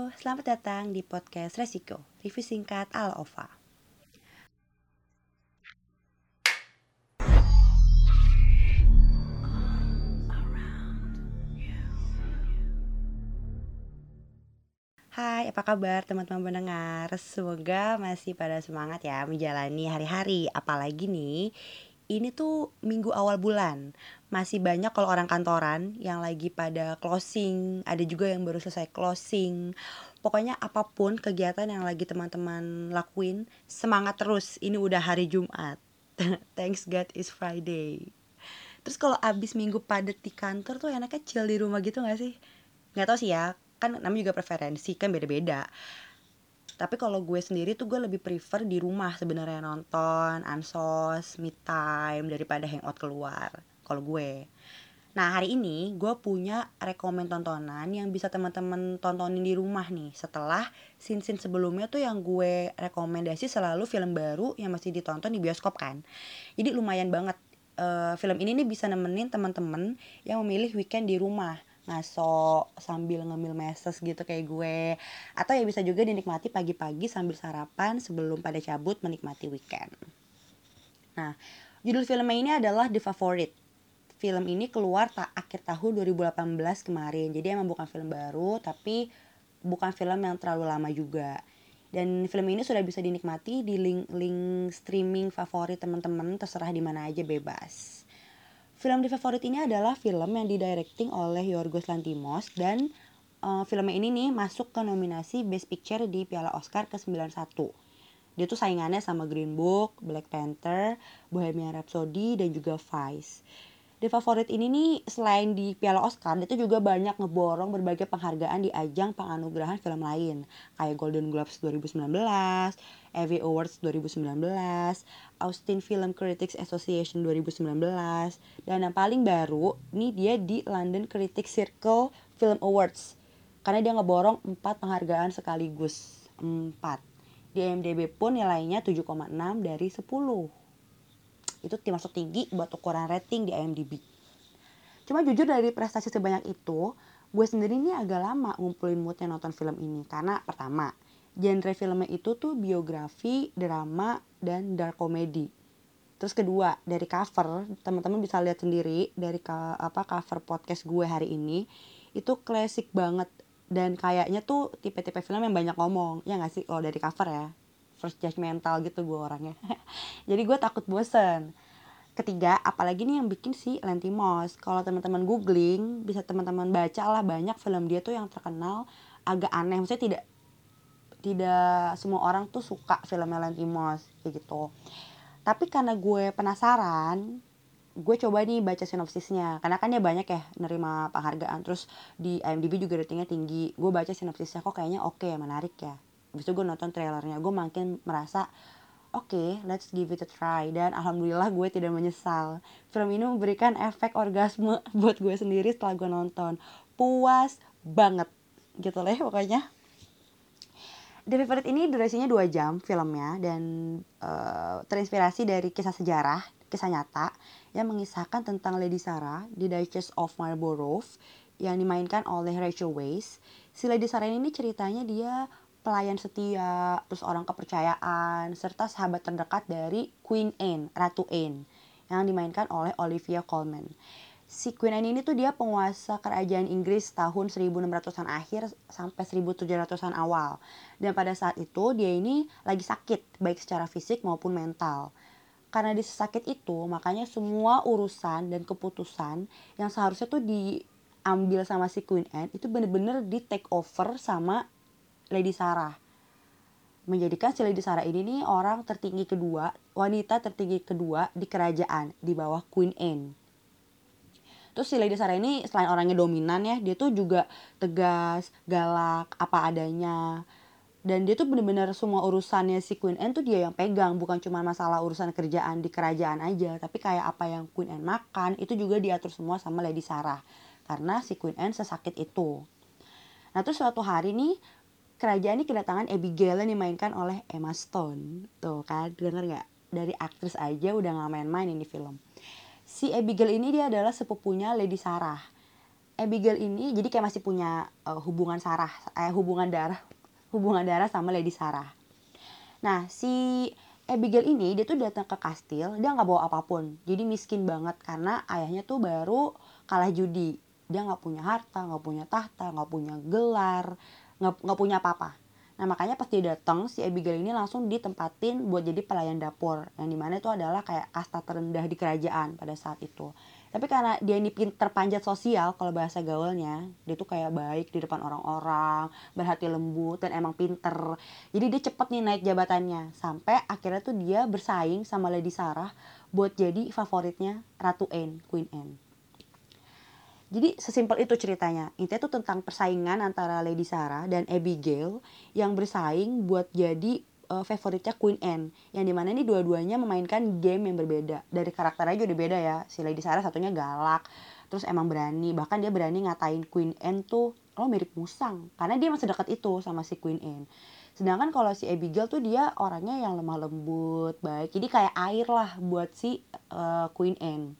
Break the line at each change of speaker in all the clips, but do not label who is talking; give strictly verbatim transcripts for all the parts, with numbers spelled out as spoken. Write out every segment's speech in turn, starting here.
selamat datang di podcast Resiko, review singkat ala Ova. Hai, apa kabar teman-teman pendengar? Semoga masih pada semangat ya menjalani hari-hari. Apalagi nih, ini tuh minggu awal bulan. Masih banyak kalau orang kantoran yang lagi pada closing, ada juga yang baru selesai closing. Pokoknya apapun kegiatan yang lagi teman-teman lakuin, semangat terus. Ini udah hari Jumat. Thanks God it's Friday. Terus kalau abis minggu padet di kantor tuh enaknya chill di rumah gitu gak sih? Nggak tahu sih ya, kan namanya juga preferensi, kan beda-beda. Tapi kalau gue sendiri tuh gue lebih prefer di rumah sebenarnya, nonton ansos, me time daripada hangout keluar kalau gue. Nah, hari ini gue punya rekomen tontonan yang bisa teman-teman tontonin di rumah nih. Setelah scene-scene sebelumnya tuh yang gue rekomendasi selalu film baru yang masih ditonton di bioskop kan. Jadi lumayan banget. Uh, film ini nih bisa nemenin teman-teman yang memilih weekend di rumah, ngaso sambil ngemil meses gitu kayak gue, atau ya bisa juga dinikmati pagi-pagi sambil sarapan sebelum pada cabut menikmati weekend. Nah, judul filmnya ini adalah The Favorite. Film ini keluar ta- akhir tahun dua ribu delapan belas kemarin. Jadi emang bukan film baru, tapi bukan film yang terlalu lama juga. Dan film ini sudah bisa dinikmati di link-link streaming favorit teman-teman, terserah di mana aja, bebas. Film The Favorite ini adalah film yang didirecting oleh Yorgos Lanthimos dan uh, filmnya ini nih masuk ke nominasi Best Picture di Piala Oscar ke sembilan puluh satu. Dia tuh saingannya sama Green Book, Black Panther, Bohemian Rhapsody, dan juga Vice. The Favorite ini nih selain di Piala Oscar, dia tuh juga banyak ngeborong berbagai penghargaan di ajang penganugerahan film lain. Kayak Golden Globes dua ribu sembilan belas, Evie Awards dua ribu sembilan belas, Austin Film Critics Association dua ribu sembilan belas, dan yang paling baru, nih dia di London Critics Circle Film Awards. Karena dia ngeborong empat penghargaan sekaligus. empat. Di I M D B pun nilainya tujuh koma enam dari sepuluh. Itu termasuk tinggi buat ukuran rating di I M D B. Cuma jujur dari prestasi sebanyak itu, gue sendiri ini agak lama ngumpulin moodnya nonton film ini. Karena pertama, genre filmnya itu tuh biografi, drama, dan dark comedy. Terus kedua, dari cover, teman-teman bisa lihat sendiri dari ka, apa cover podcast gue hari ini, itu klasik banget. Dan kayaknya tuh tipe-tipe film yang banyak ngomong. Ya gak sih kalau dari cover ya? First judgmental gitu gue orangnya. Jadi gue takut bosen. Ketiga, apalagi nih yang bikin si Lanthimos. Kalau teman-teman googling, bisa teman-teman baca lah, banyak film dia tuh yang terkenal agak aneh. Maksudnya tidak tidak semua orang tuh suka filmnya Lanthimos kayak gitu. Tapi karena gue penasaran, gue coba nih baca sinopsisnya. Karena kan dia banyak ya nerima penghargaan. Terus di I M D B juga ratingnya tinggi. Gue baca sinopsisnya, kok kayaknya oke, okay, menarik ya. Habis itu gue nonton trailernya, gue makin merasa oke, okay, let's give it a try. Dan alhamdulillah gue tidak menyesal. Film ini memberikan efek orgasme buat gue sendiri setelah gue nonton. Puas banget gitu lah ya pokoknya. The Favorite ini durasinya dua jam filmnya. Dan uh, terinspirasi dari kisah sejarah, kisah nyata yang mengisahkan tentang Lady Sarah, The Duchess of Marlborough, yang dimainkan oleh Rachel Weisz. Si Lady Sarah ini ceritanya dia pelayan setia, terus orang kepercayaan, serta sahabat terdekat dari Queen Anne, Ratu Anne, yang dimainkan oleh Olivia Colman. Si Queen Anne ini tuh dia penguasa kerajaan Inggris tahun seribu enam ratusan akhir sampai seribu tujuh ratusan awal. Dan pada saat itu dia ini lagi sakit, baik secara fisik maupun mental. Karena dia sakit itu, makanya semua urusan dan keputusan yang seharusnya tuh diambil sama si Queen Anne itu bener-bener di take over sama Lady Sarah. Menjadikan si Lady Sarah ini nih orang tertinggi kedua, wanita tertinggi kedua di kerajaan di bawah Queen Anne. Terus si Lady Sarah ini selain orangnya dominan ya, dia tuh juga tegas, galak, apa adanya. Dan dia tuh benar-benar semua urusannya si Queen Anne tuh dia yang pegang, bukan cuma masalah urusan kerjaan di kerajaan aja, tapi kayak apa yang Queen Anne makan itu juga diatur semua sama Lady Sarah. Karena si Queen Anne sesakit itu. Nah terus suatu hari nih kerajaan ini kedatangan Abigail yang dimainkan oleh Emma Stone. Tuh kan, denger gak? Dari aktris aja udah gak main-main ini film. Si Abigail ini dia adalah sepupunya Lady Sarah. Abigail ini jadi kayak masih punya uh, hubungan Sarah, eh hubungan darah, hubungan darah sama Lady Sarah. Nah, si Abigail ini dia tuh datang ke kastil, dia nggak bawa apapun, jadi miskin banget karena ayahnya tuh baru kalah judi. Dia nggak punya harta, nggak punya tahta, nggak punya gelar, nggak nggak punya apa-apa. Nah, makanya pas dia datang, si Abigail ini langsung ditempatin buat jadi pelayan dapur, yang dimana itu adalah kayak kasta terendah di kerajaan pada saat itu. Tapi karena dia ini pinter panjat sosial, kalau bahasa gaulnya, dia tuh kayak baik di depan orang-orang, berhati lembut, dan emang pinter. Jadi dia cepet nih naik jabatannya, sampai akhirnya tuh dia bersaing sama Lady Sarah buat jadi favoritnya Ratu Anne, Queen Anne. Jadi sesimpel itu ceritanya. Intinya tuh tentang persaingan antara Lady Sarah dan Abigail yang bersaing buat jadi uh, favoritnya Queen Anne. Yang dimana ini dua-duanya memainkan game yang berbeda. Dari karakternya juga udah beda ya. Si Lady Sarah satunya galak, terus emang berani. Bahkan dia berani ngatain Queen Anne tuh, lo mirip musang. Karena dia masih dekat itu sama si Queen Anne. Sedangkan kalau si Abigail tuh dia orangnya yang lemah lembut, baik. Jadi kayak air lah buat si uh, Queen Anne.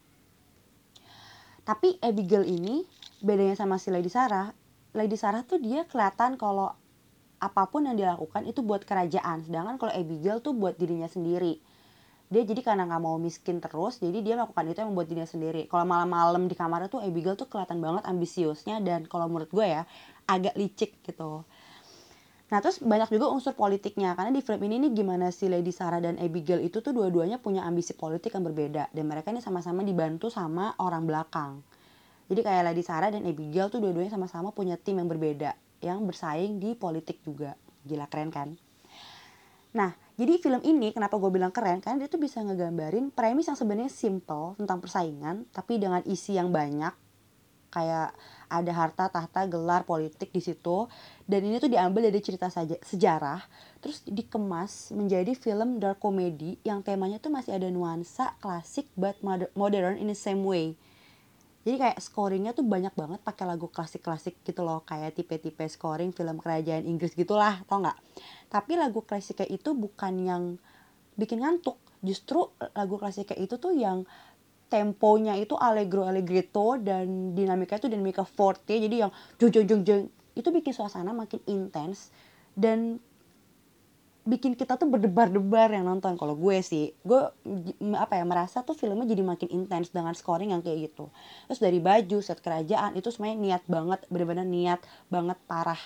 Tapi Abigail ini bedanya sama si Lady Sarah, Lady Sarah tuh dia kelihatan kalau apapun yang dilakukan itu buat kerajaan. Sedangkan kalau Abigail tuh buat dirinya sendiri. Dia jadi karena gak mau miskin terus, jadi dia melakukan itu yang membuat dirinya sendiri. Kalau malam-malam di kamarnya tuh Abigail tuh kelihatan banget ambisiusnya dan kalau menurut gue ya agak licik gitu. Nah terus banyak juga unsur politiknya, karena di film ini nih gimana si Lady Sarah dan Abigail itu tuh dua-duanya punya ambisi politik yang berbeda. Dan mereka ini sama-sama dibantu sama orang belakang. Jadi kayak Lady Sarah dan Abigail tuh dua-duanya sama-sama punya tim yang berbeda, yang bersaing di politik juga. Gila keren kan? Nah jadi film ini kenapa gue bilang keren, karena dia tuh bisa ngegambarin premis yang sebenarnya simple tentang persaingan, tapi dengan isi yang banyak. Kayak ada harta, tahta, gelar, politik di situ. Dan ini tuh diambil dari cerita saja, sejarah. Terus dikemas menjadi film dark comedy yang temanya tuh masih ada nuansa klasik but modern in the same way. Jadi kayak scoringnya tuh banyak banget pakai lagu klasik-klasik gitu loh. Kayak tipe-tipe scoring film kerajaan Inggris gitulah, tau gak? Tapi lagu klasiknya itu bukan yang bikin ngantuk. Justru lagu klasiknya itu tuh yang temponya itu allegro allegretto dan dinamika itu dinamika forte, jadi yang jeng jeng jeng jeng itu bikin suasana makin intens dan bikin kita tuh berdebar-debar yang nonton. Kalau gue sih, gue apa ya merasa tuh filmnya jadi makin intens dengan scoring yang kayak gitu. Terus dari baju, set kerajaan itu semuanya niat banget, benar-benar niat banget parah.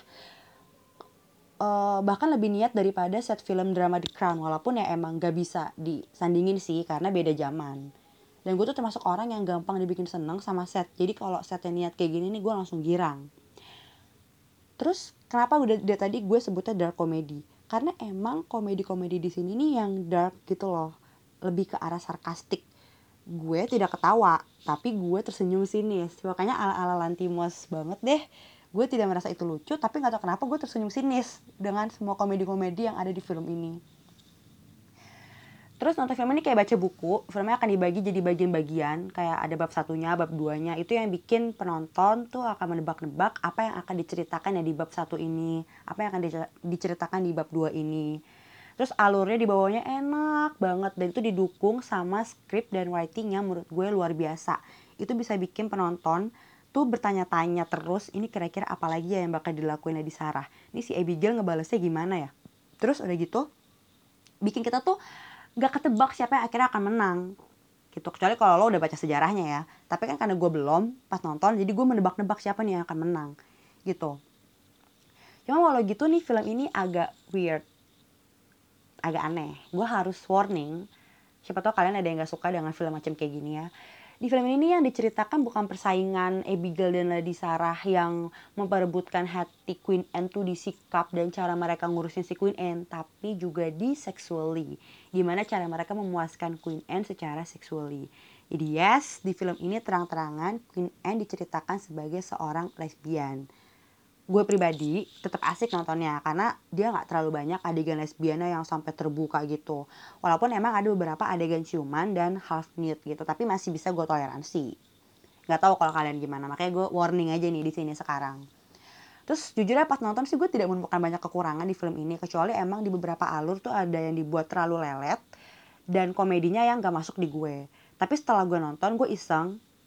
Uh, bahkan lebih niat daripada set film drama The Crown, walaupun ya emang gak bisa disandingin sih karena beda zaman. Dan gue tuh termasuk orang yang gampang dibikin seneng sama set. Jadi kalau setnya niat kayak gini nih gue langsung girang. Terus kenapa udah dari tadi gue sebutnya dark comedy? Karena emang komedi-komedi di sini nih yang dark gitu loh. Lebih ke arah sarkastik. Gue tidak ketawa, tapi gue tersenyum sinis. Makanya ala-ala Lantimos banget deh. Gue tidak merasa itu lucu, tapi gak tahu kenapa gue tersenyum sinis dengan semua komedi-komedi yang ada di film ini. Terus nonton film ini kayak baca buku, filmnya akan dibagi jadi bagian-bagian, kayak ada bab satunya, bab duanya, itu yang bikin penonton tuh akan menebak-nebak apa yang akan diceritakan ya di bab satu ini, apa yang akan diceritakan di bab dua ini. Terus alurnya di bawahnya enak banget, dan itu didukung sama skrip dan writing yang menurut gue luar biasa. Itu bisa bikin penonton tuh bertanya-tanya terus, ini kira-kira apa lagi ya yang bakal dilakuin Lady Sarah. Ini si Abigail ngebalesnya gimana ya? Terus udah gitu, bikin kita tuh gak ketebak siapa yang akhirnya akan menang gitu, kecuali kalau lo udah baca sejarahnya ya. Tapi kan karena gue belum pas nonton, jadi gue menebak-nebak siapa nih yang akan menang gitu. Cuma walau gitu nih film ini agak weird, agak aneh. Gue harus warning, siapa tahu kalian ada yang gak suka dengan film macam kayak gini ya. Di film ini yang diceritakan bukan persaingan Abigail dan Lady Sarah yang memperebutkan hati Queen Anne tuh di sikap dan cara mereka ngurusin si Queen Anne, tapi juga di sexually. Gimana cara mereka memuaskan Queen Anne secara sexually. Jadi yes, di film ini terang-terangan Queen Anne diceritakan sebagai seorang lesbian. Gue pribadi tetap asik nontonnya karena dia nggak terlalu banyak adegan lesbiannya yang sampai terbuka gitu. Walaupun emang ada beberapa adegan ciuman dan half nude gitu, tapi masih bisa gue toleransi. Nggak tahu kalau kalian gimana, makanya gue warning aja nih di sini sekarang. Terus jujurnya pas nonton sih gue tidak menemukan banyak kekurangan di film ini, kecuali emang di beberapa alur tuh ada yang dibuat terlalu lelet dan komedinya yang nggak masuk di gue. Tapi setelah gue nonton, gue iseng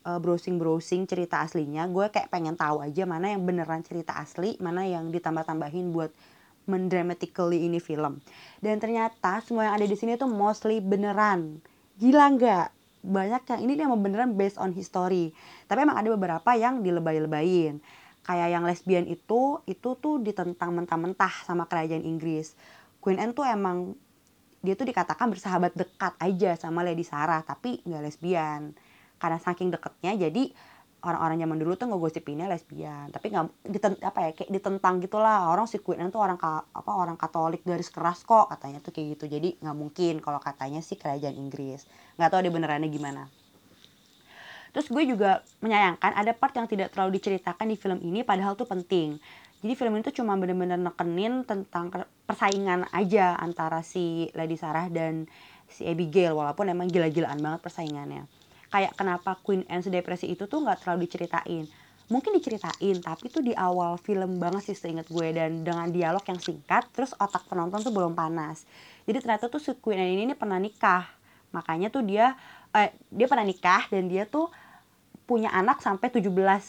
uh, browsing-browsing cerita aslinya, gue kayak pengen tahu aja mana yang beneran cerita asli, mana yang ditambah-tambahin buat mendramatically ini film. Dan ternyata semua yang ada di sini tuh mostly beneran. Gila nggak? Banyak yang ini emang beneran based on history. Tapi emang ada beberapa yang dilebay-lebayin. Kayak yang lesbian itu, itu tuh ditentang mentah-mentah sama kerajaan Inggris. Queen Anne tuh emang, dia tuh dikatakan bersahabat dekat aja sama Lady Sarah, tapi nggak lesbian. Karena saking deketnya, jadi orang-orang zaman dulu tuh ngegosipinnya lesbian, tapi nggak ditent, apa ya kayak ditentang gitulah, orang si Queen Anne tuh orang ka, apa orang Katolik garis keras kok katanya tuh kayak gitu, jadi nggak mungkin kalau katanya sih kerajaan Inggris. Nggak tahu deh benerannya gimana. Terus gue juga menyayangkan ada part yang tidak terlalu diceritakan di film ini, padahal tuh penting. Jadi film ini tuh cuma bener-bener nekenin tentang persaingan aja antara si Lady Sarah dan si Abigail, walaupun emang gila-gilaan banget persaingannya. Kayak kenapa Queen Anne sedepresi itu tuh gak terlalu diceritain. Mungkin diceritain, tapi tuh di awal film banget sih seinget gue. Dan dengan dialog yang singkat, terus otak penonton tuh belum panas. Jadi ternyata tuh si Queen Anne ini, ini pernah nikah. Makanya tuh dia, eh, dia pernah nikah dan dia tuh punya anak sampai tujuh belas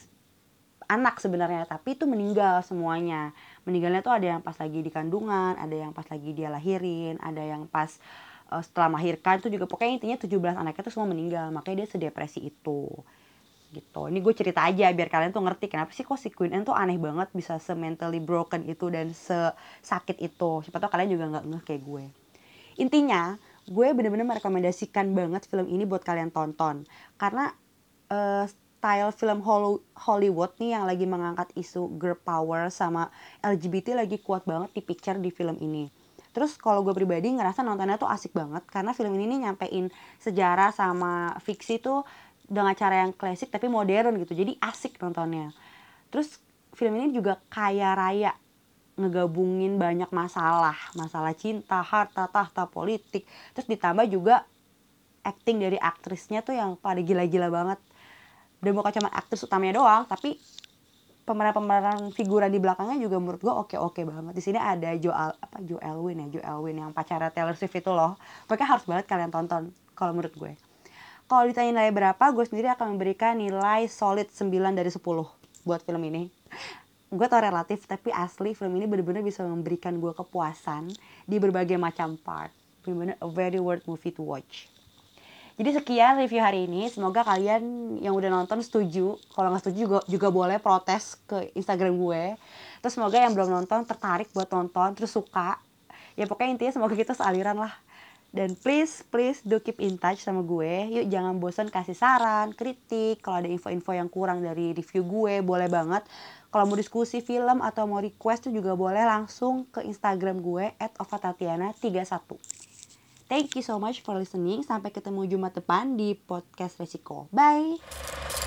anak sebenarnya, tapi itu meninggal semuanya. Meninggalnya tuh ada yang pas lagi di kandungan, ada yang pas lagi dia lahirin, ada yang pas uh, setelah melahirkan. Itu juga pokoknya intinya tujuh belas anaknya tuh semua meninggal, makanya dia sedepresi itu. Gitu. Ini gue cerita aja biar kalian tuh ngerti kenapa sih kok si Queen Anne tuh aneh banget bisa se-mentally broken itu dan se-sakit itu. Siapa tau kalian juga gak ngeh kayak gue. Intinya, gue bener-bener merekomendasikan banget film ini buat kalian tonton. Karena uh, style film Hollywood nih yang lagi mengangkat isu girl power sama L G B T lagi kuat banget di picture di film ini. Terus kalau gue pribadi ngerasa nontonnya tuh asik banget karena film ini nih nyampein sejarah sama fiksi tuh dengan cara yang klasik tapi modern gitu. Jadi asik nontonnya. Terus film ini juga kaya raya, ngegabungin banyak masalah. Masalah cinta, harta, tahta, politik. Terus ditambah juga acting dari aktrisnya tuh yang pada gila-gila banget. Dan bukan cuma aktris utamanya doang, tapi pemeran-pemeran figuran di belakangnya juga menurut gue oke-oke banget. Di sini ada Joel apa Joel Elwyn ya, Joel Elwyn yang pacarnya Taylor Swift itu loh. Pokoknya harus banget kalian tonton kalau menurut gue. Kalau ditanya nilai berapa, gue sendiri akan memberikan nilai solid sembilan dari sepuluh buat film ini. Gue tau relatif, tapi asli film ini benar-benar bisa memberikan gue kepuasan di berbagai macam part. Benar-benar a very worth movie to watch. Jadi sekian review hari ini. Semoga kalian yang udah nonton setuju. Kalau nggak setuju juga, juga boleh protes ke Instagram gue. Terus semoga yang belum nonton tertarik buat nonton, terus suka. Ya pokoknya intinya semoga kita sealiran lah. Dan please, please do keep in touch sama gue. Yuk jangan bosan kasih saran, kritik. Kalau ada info-info yang kurang dari review gue, boleh banget. Kalau mau diskusi film atau mau request tuh juga boleh langsung ke Instagram gue at ovatatiana tiga satu. Thank you so much for listening. Sampai ketemu Jumat depan di podcast Resiko. Bye!